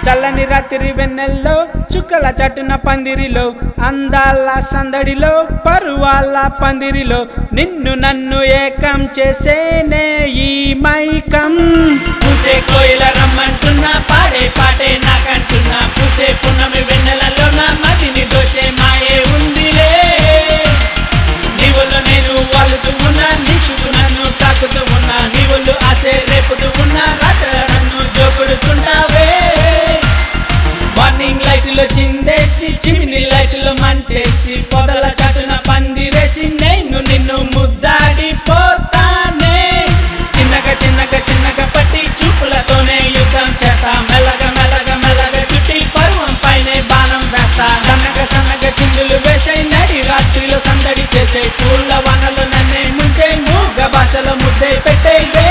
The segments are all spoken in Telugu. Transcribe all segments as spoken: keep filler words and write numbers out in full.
చల్లని రాత్రి వెన్నెల్లో చుక్కల చటున పందిరిలో అందాల సందడిలో పరువాల పందిరిలో నిన్ను నన్ను ఏకం చేసేనే ఈ మైకం. పూసే కోయిల రమ్మంటున్నా పాడే పాటే నాకంటున్నా పూసే పున్నమి వెన్నెలలో నా మదిని దోచే మాయే ఉందిలే. నీవులు నేను వాలుతూ ఉన్నా నీ చుట్టూ నన్ను తాకుతూ ఉన్నా నీవులు ఆసే రేపుతూ ఉన్నా రాత్రి నన్ను జోకుడుతుంటావే. మార్నింగ్ లైట్లో చిందేసి చిమిని లైట్లో మంటేసి పొదల చాటున పందిరేసి నేను నిన్ను ముద్దాడిపోతానే. చిన్నగా చిన్నగా చిన్నగా పట్టి చూపులతోనే యుద్ధం చేస్తా మెల్లగా మెల్లగా మెల్లగా చుట్టి పరువం పైనే బాణం వేస్తా. సన్నగా సన్నగా చిందులు వేసే నడి రాత్రిలో సందడి చేసే పూల వనలు నన్నే ముంచే మూగ భాషలో ముద్దే పెట్టేవే.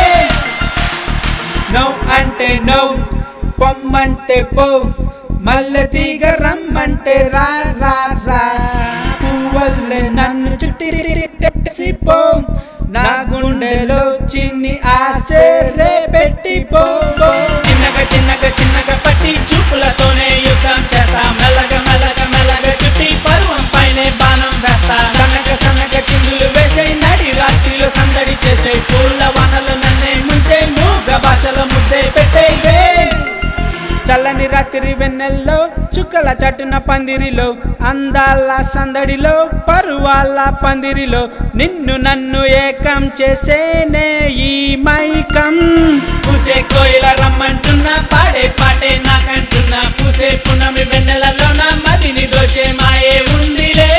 నో అంటే నో పొమ్మంటే పో మల్లె తీగ రమ్మంటే రా రా రా పువ్వల్లే నన్ను చుట్టి పో నా గుండెలో చిన్ని ఆసే రేపెట్టి పో. చిన్నగా చిన్నగా చిన్నగా పట్టి చూపులతోనే యుద్ధం చేస్తా మెల్లగా మెల్లగా మెల్లగా చుట్టి పరువం పైనే బాణం వేస్తా. సన్నగా సన్నగా చిందులు వేసే నడి రాత్రిలో సందడి చేసే పూల వనలు నన్నే ముంచే మూగ భాషలో ముద్దే పెట్టేవే. చల్లని రాత్రి వెన్నెల్లో చుక్కల చటున పందిరిలో అందాల సందడిలో పరువాల పందిరిలో నిన్ను నన్ను ఏకం చేసేనే ఈ మైకం. పూసే కోయిల రమ్మంటున్నా పాడే పాటే నాకంటున్నా పూసే పున్నమి వెన్నెలలో నా మదిని దోచే మాయే ఉందిలే.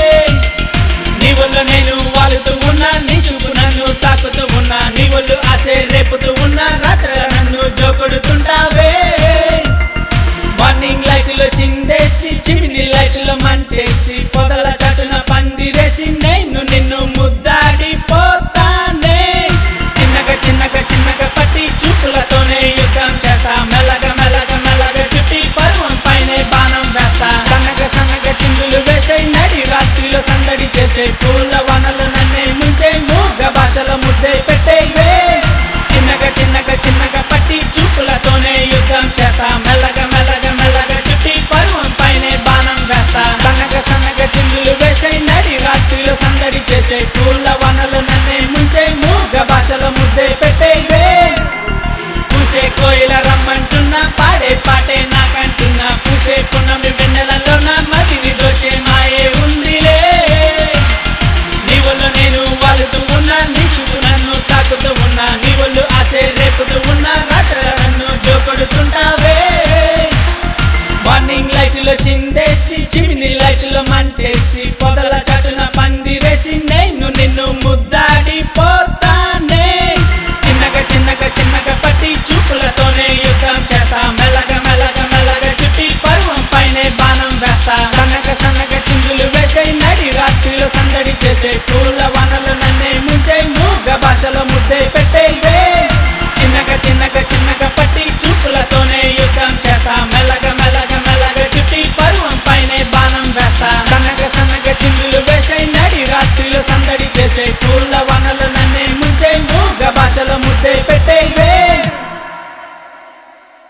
నీవులు నేను వాలుతూ ఉన్నా నీ చూపు నన్ను తాకుతూ ఉన్నా నీవులు ఆసే రేపుతూ ఉన్నా రాత్రి నన్ను జోకుడుతుంటావే. మార్నింగ్ లైట్లో చిందేసి చిమిని లైట్లో మంటేసి పొదల చాటున పందిరేసి నేను నిన్ను ముద్దాడిపోతానే. చిన్నగా చిన్నగా చిన్నగా పట్టి చూపులతోనే యుద్ధం చేస్తా మెల్లగా మెల్లగా మెల్లగా చుట్టి పరువం పైనే బాణం వేస్తా. సన్నగా సన్నగా చిందులు వేసే నడి రాత్రిలో సందడి చేసే పూల వనలు నన్నే ముంచే మూగ భాషలో ముద్దే పెట్టేవే. చిన్నగా చిన్నగా చిన్నగా పట్టి చూపులతోనే యుద్ధం చేస్తా మెల్లగా మెల్లగా మెల్లగా చుట్టి పరువం పైనే బాణం వేస్తా. సన్నగా సన్నగా చిందులు వేసే నడి రాత్రిలో సందడి చేసే పూల వనలు నన్నే ముంచే మూగ భాషలో ముద్దే పెట్టేవే. పూసే కోయిల రమ్మంటున్నా పాడే పాటే నాకంటున్నా పూసే పున్నమి వెన్నెలలో నా మదిని దోచే మాయే ఉందిలే. నీవులు నేను వాలుతూ ఉన్నా నీ చుట్టూ నన్ను తాకుతూ ఉన్నా నీవులు ఆసే రేపుతూ ఉన్నా రాత్రి నన్ను జోకుడుతుంటావే. మార్నింగ్ లైట్లో చిందేసి చిమిని లైట్లో మంటేసి పొదల చాటున పందిరేసి నేను నిన్ను ముద్దాడిపో.